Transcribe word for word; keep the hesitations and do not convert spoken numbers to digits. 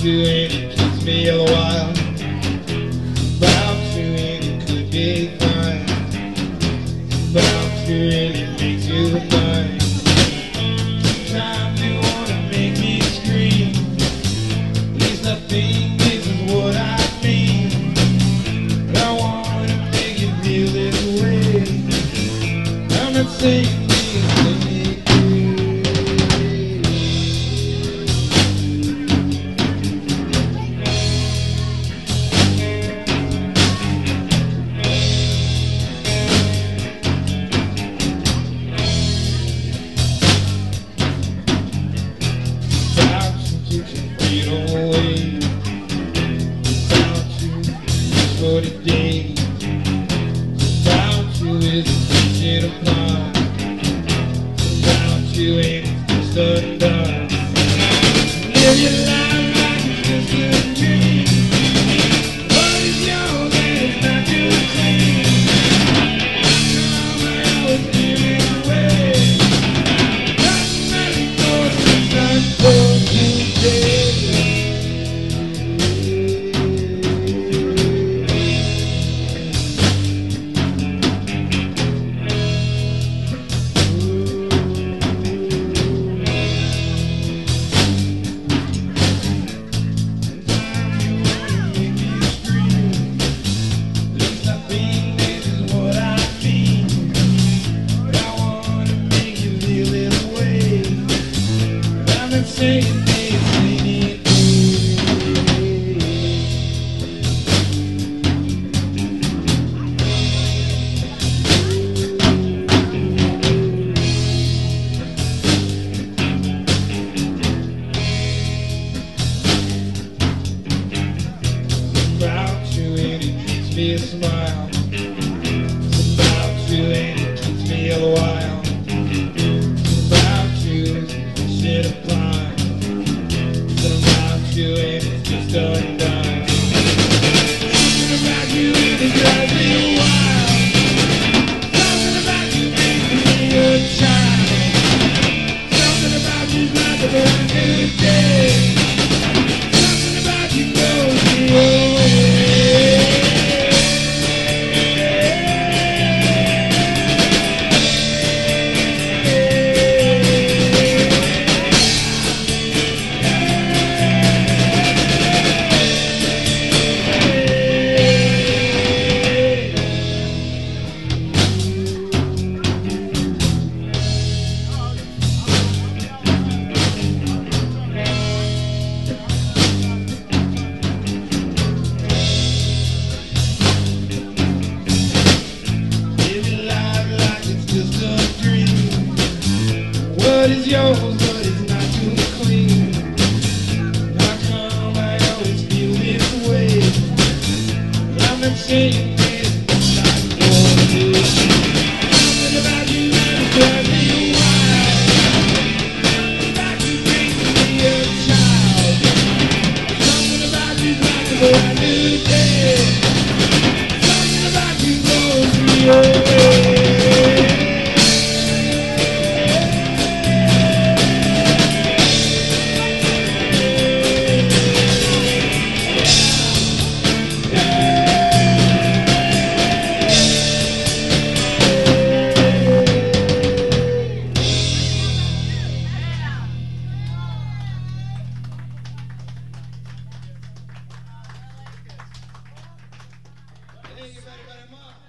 to and it keeps me a while. About to and it could be fine. About to and it makes you mine. Sometimes you wanna make me scream. At least I think this is what I mean. But I wanna make you feel this way. I'm not saying for the day. About you is a teaching apart. About you ain't just undone. Live your life like it's just a dream. What is yours and it's not your thing. Come I always give it away. Nothing really goes to sun for today. Saying this, saying it. About you and it keeps me a smile. It's about you and it keeps me a while. It's about you, shit apart. You and it's just undone. Something about you and it drives me wild. Something about you makes me a child. Something about you's like a brand new day. Something about you blows me away. What is yours, but it's not too clean. How come I always feel this way? I'm not saying this, it's not your good. Something about you that drives me wild. Something about you makes me a child. Something about you's like a brand new day. Something about you blows me away. Thank you very, very much.